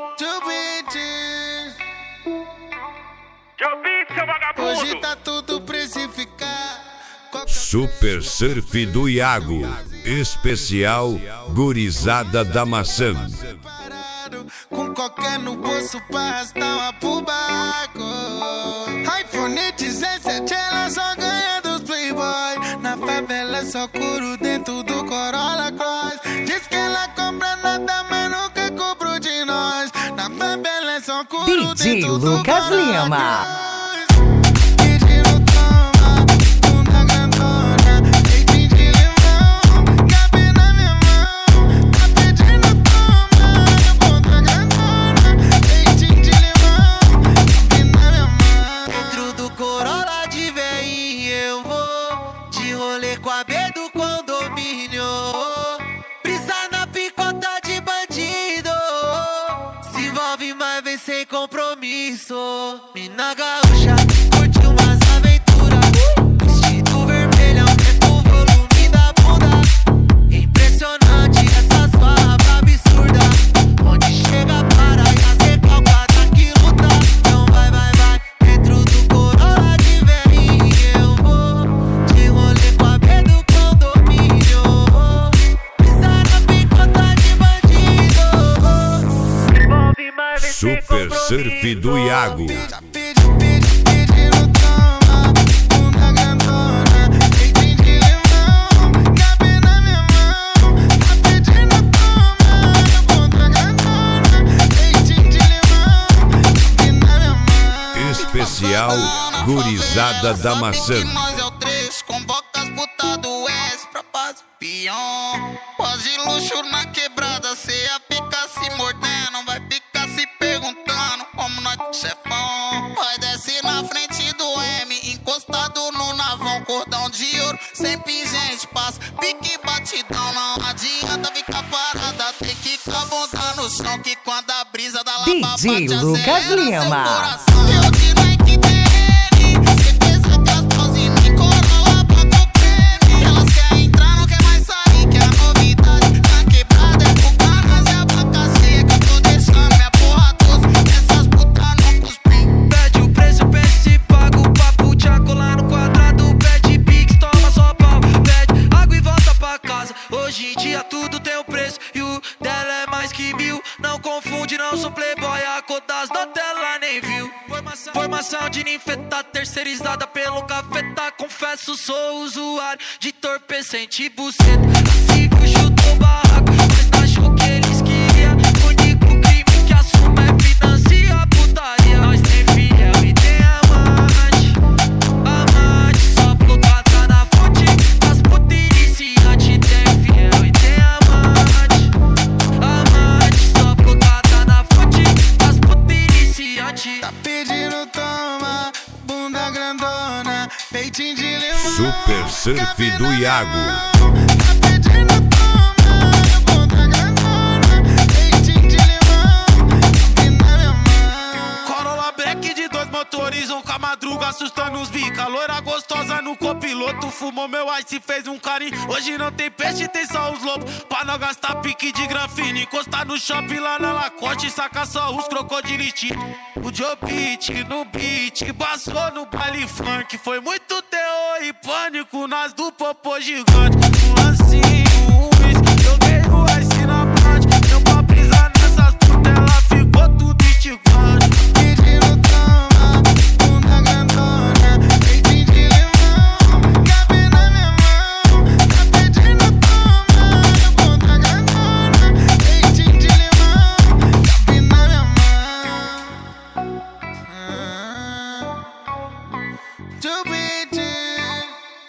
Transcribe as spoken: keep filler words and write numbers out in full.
Hoje tá tudo precificado. Super Surf do Iago, especial Gurizada da Maçã. Com qualquer no bolso pra arrastar uma pro barco. iPhone dezessete, ela só ganha dos playboy. Na favela é só couro dentro do Corolla Cross. Diz que ela compra nada, mas nunca cobrou de nós. Na favela é só couro D J dentro do Lucas Corolla Lima. Cross. Com a B do condomínio, brisa na picota de bandido, se envolve, mas vem sem compromisso. Mina gaúcha, curte umas aventuras, vestido vermelho, aumenta o volume da bunda. Impressionante essa sua rapa absurda, onde chega para e as recalcadas que luta. Então vai, vai, vai, dentro do Corolla de velhinho eu vou de rolê com a Super Surf do Iago. Especial Gurizada da Maçã. Pós de luxo na quebrada, cê ia ficar se mordendo, vai ficar se perguntando como nós chefão. Vai descer na frente do M, encostado no navão, cordão de ouro, sem pingente, passa, pique batidão. Não adianta ficar parada, tem que ficar a bunda no chão, que quando a brisa da lava bate, D J Lucas Lima. seu coração. Eu de Nike T N, cê pensa que as paus em mim, Corolla bota o creme. Elas querem entrar, não quer mais sair, que é a novidade. Na quebrada é pro caras, é a placa seca. Tô deixando minha porra doce, essas putas não cuspem. Pede o preço, pede se paga o papo, te colar no quadrado. Pede pix, toma só pau. Pede água e volta pra casa. Hoje em dia tudo tem um preço e o dela é mais que mil. Não confunde, não sou playboy, a cor das notas ela nem viu. Formação, formação de ninfeta, terceirizada pelo cafeta. Confesso, sou usuário de entorpecente e buceta. Assim que chutou barraco, mas achou que eles queriam. O único crime que assumo é financiar a putaria. Nós tem fiel e tem amante, amante, só plugada na fonte das putas iniciantes. Tem fiel e tem amante, amante, só plugada na fonte das putas iniciantes. Tá pedindo toma, bunda grandona, peitinho de limão. Super Surf do Iago. Tá pedindo toma, bunda grandona, peitinho de limão, na minha mão. Corolla Black de dois motores, um com a madruga assustando os bica. Loira gostosa no copiloto, fumou meu ice, fez um carinho. Hoje não tem peixe, tem só os lobos, pra não gastar pique de granfina. Encostar no shopping lá na Lacoste, saca só os crocodilos. O Joe Beat no beat, passou no baile funk. Foi muito terror e pânico nas do popô gigante. Um lancinho, um